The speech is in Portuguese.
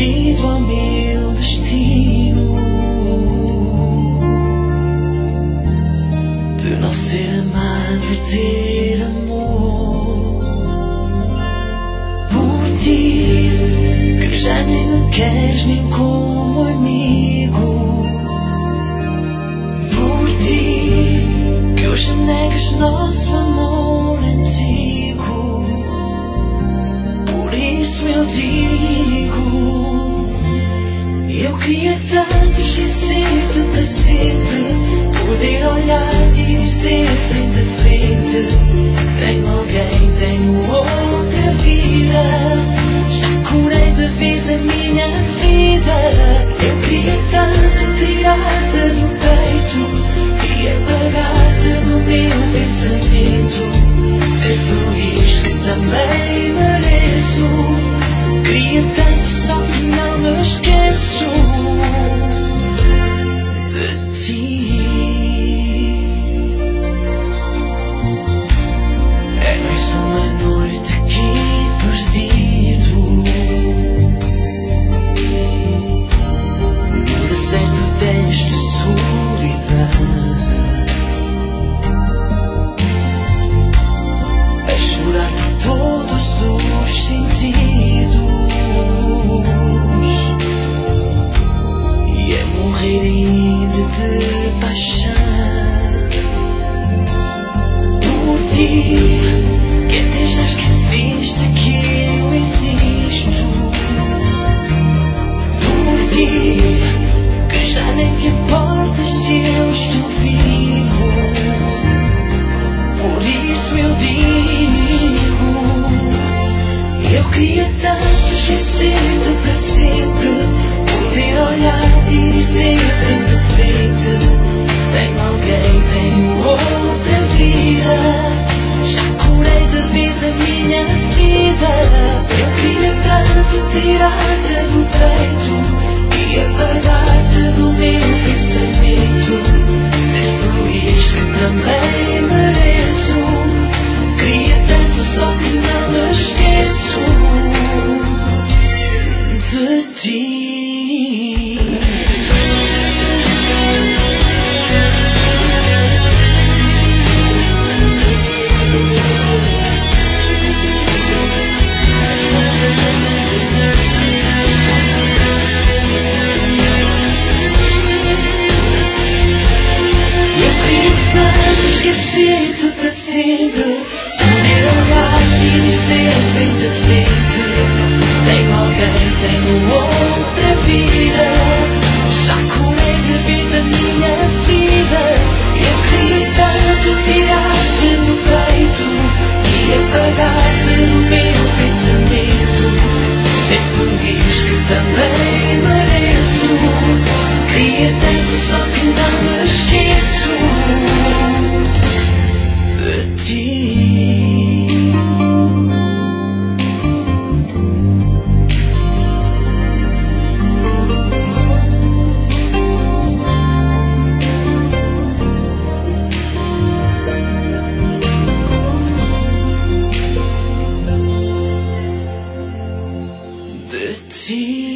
rendido ao meu destino de não ser amado e ter amor por ti, que já nem me queres nem como amigo, por ti, que hoje negas nosso amor antigo. Por isso eu digo, eu queria tanto esquecer-te para sempre, poder olhar-te e dizer frente a frente: tenho alguém, tenho outra vida, já curei de vez a minha ferida. Eu queria tanto tirar-te do peito e apagar-te do meu pensamento, ser feliz que também mereço. Queria tanto, só que não me esqueço de ti. É mais uma noite aqui perdido no deserto desta solidão, a chorar por todos os sentidos e a morrer ainda de paixão por ti, que até já esqueceste que eu existo, por ti, que já nem te importas se eu estou vivo. Por isso eu digo, eu queria tanto esquecer-te para sempre, poder olhar-te e dizer frente a frente: tenho alguém, tenho outra vida, já curei de vez a minha vida. Eu queria tanto tirar-te do peito e apagar-te do meu pensamento, ser feliz que também mereço. Queria tanto, só que não me esqueço de ti. Esquecer-te para sempre, poder olhar-te e dizer frente a frente: tenho alguém, tenho outra vida, já curei de vez a minha ferida. Eu queria tanto tirar-te do peito e apagar-te do meu pensamento, ser feliz que também mereço. Queria tanto, só que não me esqueço de ti. De ti.